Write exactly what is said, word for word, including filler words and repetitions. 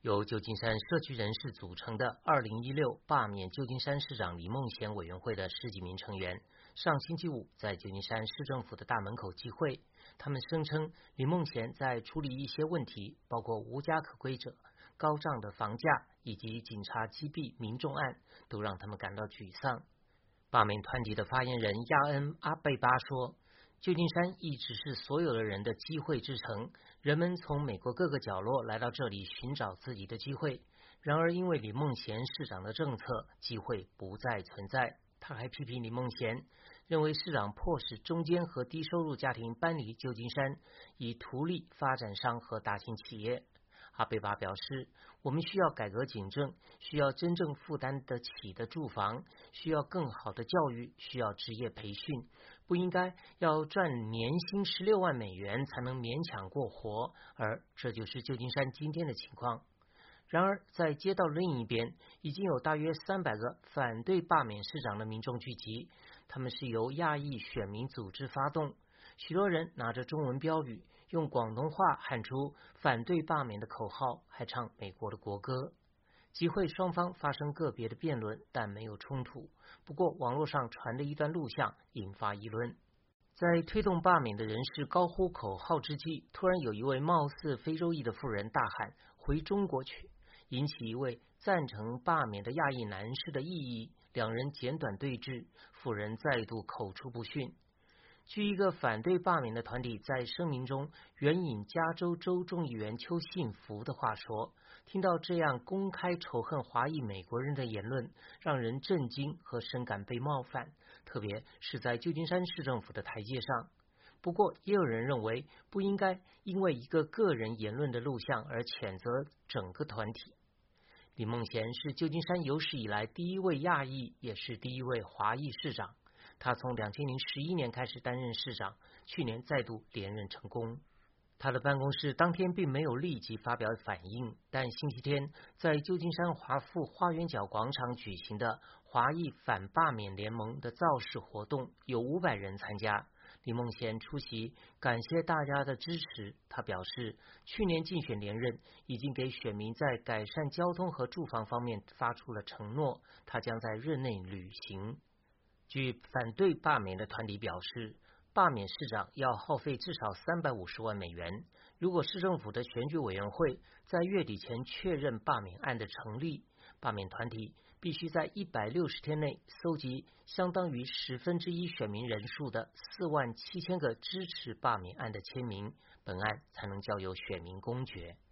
由旧金山社区人士组成的二零一六罢免旧金山市长李孟贤委员会的十几名成员，上星期五在旧金山市政府的大门口集会。他们声称李孟贤在处理一些问题，包括无家可归者、高涨的房价以及警察击毙民众案，都让他们感到沮丧。罢免团体的发言人亚恩·阿贝巴说，旧金山一直是所有的人的机会之城，人们从美国各个角落来到这里寻找自己的机会。然而因为李孟贤市长的政策，机会不再存在。他还批评李孟贤，认为市长迫使中间和低收入家庭搬离旧金山，以图利发展商和大型企业。阿贝巴表示，我们需要改革警政，需要真正负担得起的住房，需要更好的教育，需要职业培训，不应该要赚年薪十六万美元才能勉强过活，而这就是旧金山今天的情况。然而在街道另一边，已经有大约三百个反对罢免市长的民众聚集，他们是由亚裔选民组织发动，许多人拿着中文标语，用广东话喊出反对罢免的口号，还唱美国的国歌。集会双方发生个别的辩论，但没有冲突。不过网络上传的一段录像引发议论。在推动罢免的人士高呼口号之际，突然有一位貌似非洲裔的妇人大喊回中国去，引起一位赞成罢免的亚裔男士的异议，两人简短对峙，妇人再度口出不逊。据一个反对罢免的团体在声明中援引加州州众议员邱信福的话说，听到这样公开仇恨华裔美国人的言论，让人震惊和深感被冒犯，特别是在旧金山市政府的台阶上。不过也有人认为不应该因为一个个人言论的录像而谴责整个团体。李孟贤是旧金山有史以来第一位亚裔，也是第一位华裔市长。他从二零一一年开始担任市长，去年再度连任成功。他的办公室当天并没有立即发表反应，但星期天在旧金山华富花园角广场举行的华裔反罢免联盟的造势活动，有五百人参加。李孟贤出席，感谢大家的支持。他表示，去年竞选连任已经给选民在改善交通和住房方面发出了承诺，他将在任内履行。据反对罢免的团体表示，罢免市长要耗费至少三百五十万美元。如果市政府的选举委员会在月底前确认罢免案的成立，罢免团体必须在一百六十天内搜集相当于十分之一选民人数的四万七千个支持罢免案的签名，本案才能交由选民公决。